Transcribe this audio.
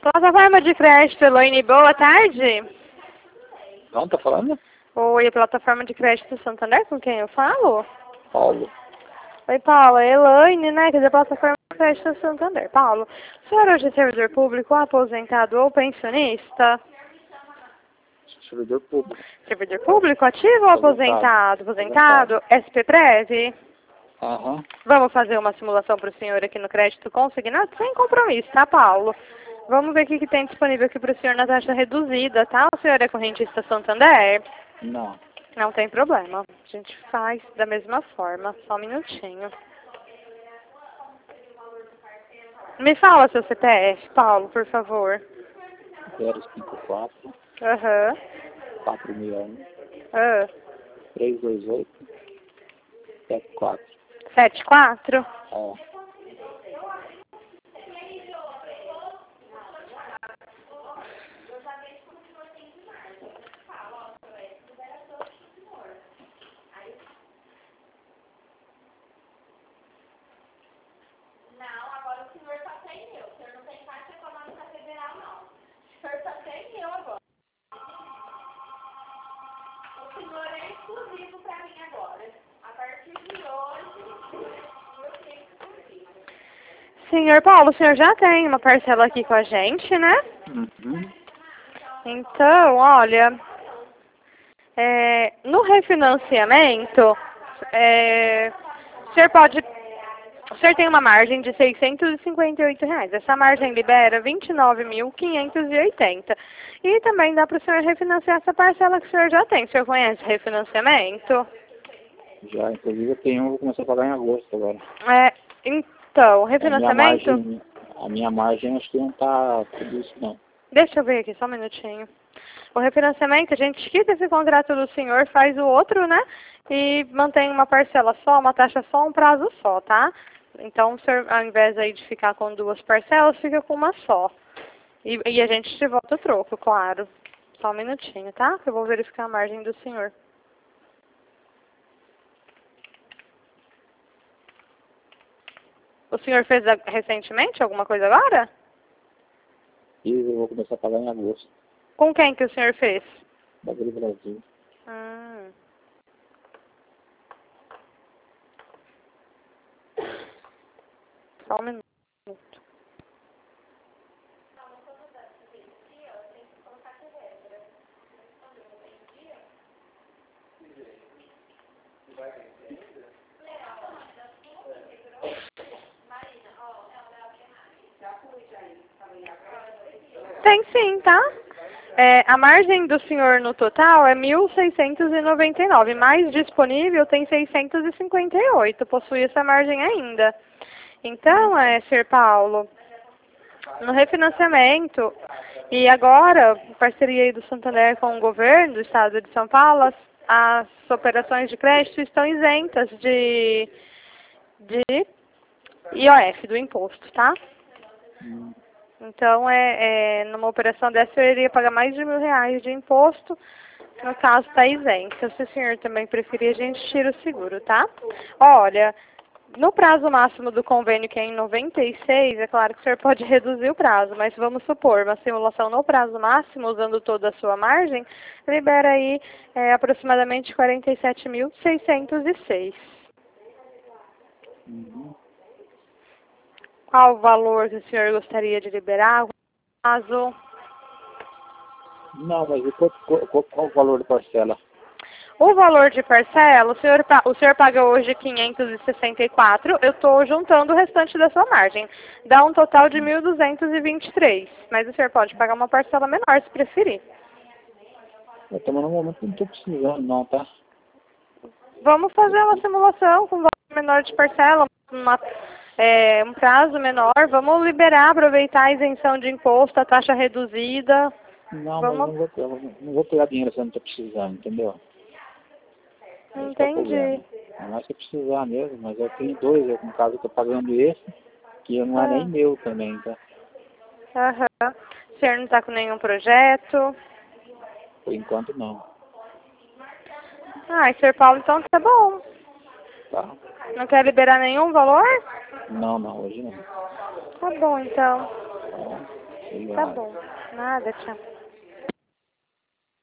Plataforma de crédito, Elaine, boa tarde. Não, tá falando? Oi, plataforma de crédito Santander, com quem eu falo? Paulo. Oi, Paulo, é Elaine, né? Quer dizer, plataforma de crédito Santander. Paulo, o senhor hoje é servidor público, aposentado ou pensionista? Servidor público. Servidor público, ativo ou aposentado? Aposentado? SP-Prev? Aham. Vamos fazer uma simulação para o senhor aqui no crédito consignado, sem compromisso, tá, Paulo? Vamos ver o que tem disponível aqui para o senhor na taxa reduzida, tá? O senhor é correntista Santander? Não. Não tem problema. A gente faz da mesma forma. Só um minutinho. Me fala seu CPF, Paulo, por favor. 054 Aham. 461 Ah. 328 74. 74? Ó. Senhor Paulo, o senhor já tem uma parcela aqui com a gente, né? Uhum. Então, olha, no refinanciamento, o senhor tem uma margem de R$ 658. Essa margem libera 29.580. E também dá para o senhor refinanciar essa parcela que o senhor já tem. O senhor conhece refinanciamento? Já, inclusive eu tenho, vou começar a pagar em agosto agora. Então, refinanciamento... A minha margem acho que não tá tudo isso não. Deixa eu ver aqui, só um minutinho. O refinanciamento, a gente quita esse contrato do senhor, faz o outro, né? E mantém uma parcela só, uma taxa só, um prazo só, tá? Então, o senhor, ao invés aí de ficar com duas parcelas, fica com uma só. E a gente te volta o troco, claro. Só um minutinho, tá? Que eu vou verificar a margem do senhor. O senhor fez recentemente alguma coisa agora? E eu vou começar a pagar em agosto. Com quem que o senhor fez? Bagulho Brasil. Só um minuto. Tem sim, tá? A margem do senhor no total é 1.699, mais disponível tem 658, possui essa margem ainda. Então, Sr. Paulo, no refinanciamento, e agora, parceria aí do Santander com o governo do estado de São Paulo, as operações de crédito estão isentas de IOF, do imposto, tá? Então, numa operação dessa, eu iria pagar mais de R$ 1.000 de imposto. No caso, está isento. Se o senhor também preferir, a gente tira o seguro, tá? Olha, no prazo máximo do convênio, que é em 96, é claro que o senhor pode reduzir o prazo, mas vamos supor, uma simulação no prazo máximo, usando toda a sua margem, libera aí aproximadamente 47.606. Qual o valor que o senhor gostaria de liberar? Prazo? Não, mas qual o valor da parcela? O valor de parcela, o senhor paga hoje 564, eu estou juntando o restante da sua margem. Dá um total de 1.223, mas o senhor pode pagar uma parcela menor se preferir. Eu também no momento não estou precisando não, tá? Vamos fazer uma simulação com valor menor de parcela, um prazo menor, vamos liberar, aproveitar a isenção de imposto, a taxa reduzida. Não, mas não vou pegar dinheiro se eu não estou precisando, entendeu? Entendi. Não é se eu precisar mesmo, mas eu tenho dois, no caso eu estou pagando esse, que não é nem meu também, tá? Aham. O senhor não está com nenhum projeto? Por enquanto não. Sr. Paulo, então tá bom. Tá? Não quer liberar nenhum valor? Não, hoje não. Tá bom, então. Tá? Tá Obrigado. bom. Nada, tchau.